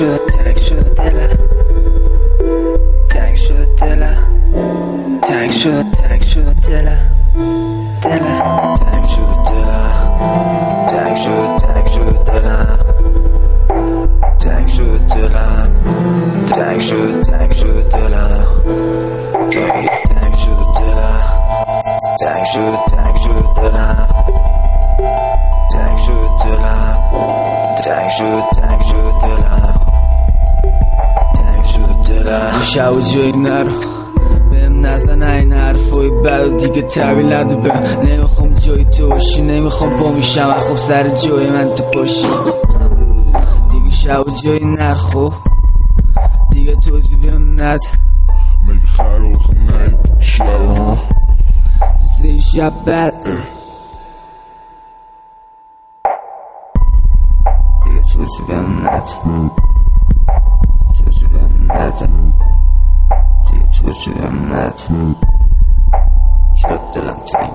شد دلم، تنگ شد دلم، تنگ شد دلم، تنگ شد دلم، تنگ شد دلم، تنگ شد دلم، تنگ شد دلم، تنگ شد دلم، تنگ شد دلم، تنگ شد دلم، تنگ شد دلم، تنگ شد دلم. شب و جایی نرو بهم نزن این حرفای بد و دیگه طویل نده بهم. نمیخوام جای تو باشی، نمیخوام با میشم خب سر جای من تو پاشی. دیگه شب و جایی نرو دیگه توضیح بهم نده. مگه خراخ نید شب سری شب بد دیگه توضیح بهم نده، توضیح بهم نده، دیگه توضیح بهم نده. شد دلم تنگ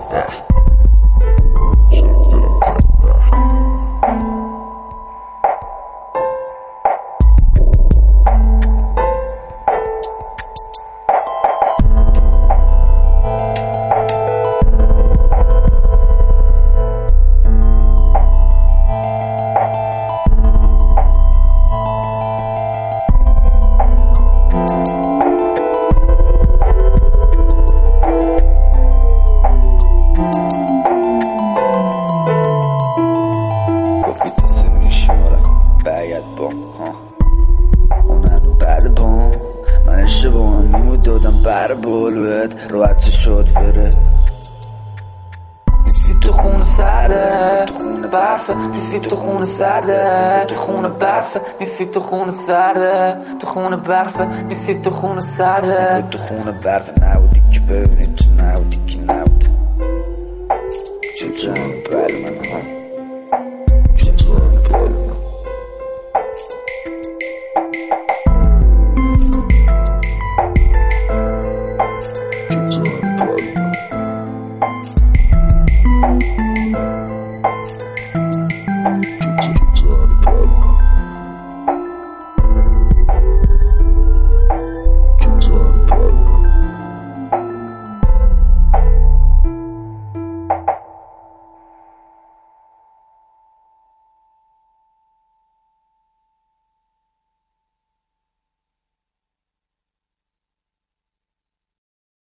من اشتباه میمود دادم بر بلوت راحت شد بره. میسی تو خون سرده، تو خون برفه، میسی تو خون سرده، تو خون برفه، میسی تو خون سرده، تو خون برفه، میسی تو خون سرده. تو خون برفه نبودی که ببینی تو نبودی که نبود چه جان بر من